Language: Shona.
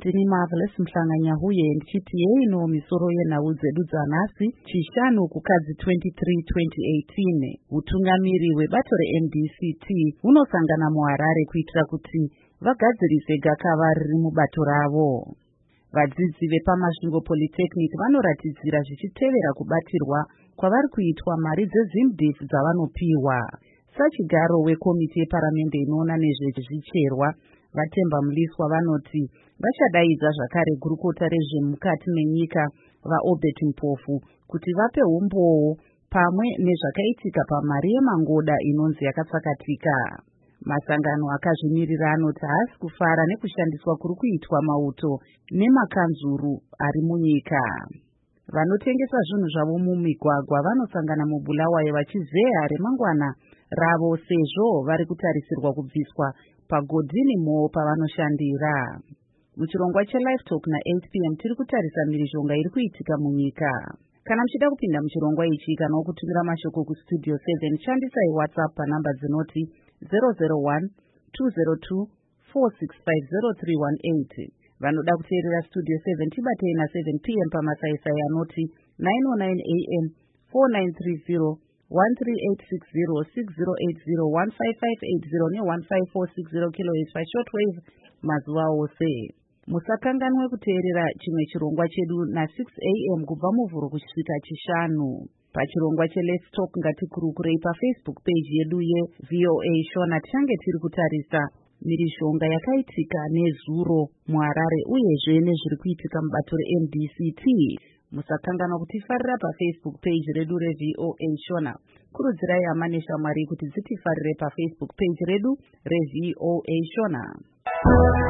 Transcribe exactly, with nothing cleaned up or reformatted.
ndini Marvelous Mhlanganyahuye ndichiti yeino misoro yenhau dzedu dzanhasi chishanu kukadzi twenty-three twenty eighteen. Utungamiri hwebato re-M D C T hunosangana muHarare kuitira kuti vagadzirise gakava riri mubato ravo. Vadzidzi vepaMasvingo Polytechnic vanoratidzira zvichitevera kubatirwa kwavari kuitwa mari dzezimdif dzavanopiwa. Sachigaro wekomiti yeparamende inoona nezvezvicherwa Vatemba Mliswa vanoti vachadaidza zvakare gurukota rezvemukati menyika vaObert Mpofu kuti vape umbowo pamwe nezvakaitika pamari yemangoda inonzi yakatsakatika. Masangano akazvimirira anoti haasi kufara nekushandiswa kuri kuitwa mauto nemakanzuru ari munyika. Vanotengesa zvinhu zvavo mumigwagwa vanosangana muBulawayo vachizeya remangwana ravo sezvo vari kutarisirwa kubviswa pagodhini mo pavanoshandira. Muchirongwa cheLive Talk na-eight p m tiri kutarisa mhirizhonga iri kuitika munyika. Kana muchida kupinda muchirongwa ichi kana kutumira mashoko kustudio seven shandisai WhatsApp panhamba dzinoti zero zero one two zero two four six five zero three one eight. Vanoda kuteerera studio seven tibatei na seven p m pamasaisai anoti nine oh nine a m four nine three zero one three eight six zero six zero eight zero one five five eight zero ne one five four six zero kilohertz pashortwave mazuva ose. Musakanganwe kuteerera chimwe chirongwa chedu na six a m kubva muvhuro kusvika chishanu. Pachirongwa cheLet's Talk ngatikurukurei paFacebook page yedu yeV O A Shona tichange tiri kutarisa mhirizhonga yakaitika nezuro muHarare uyezve nezviri kuitika mubato re-M D C T. Musakanganwa kutifarira paFacebook page redu reV O A Shona. Kurudzirai hama neshamwari kuti dzitifarire paFacebook page redu reV O A Shona.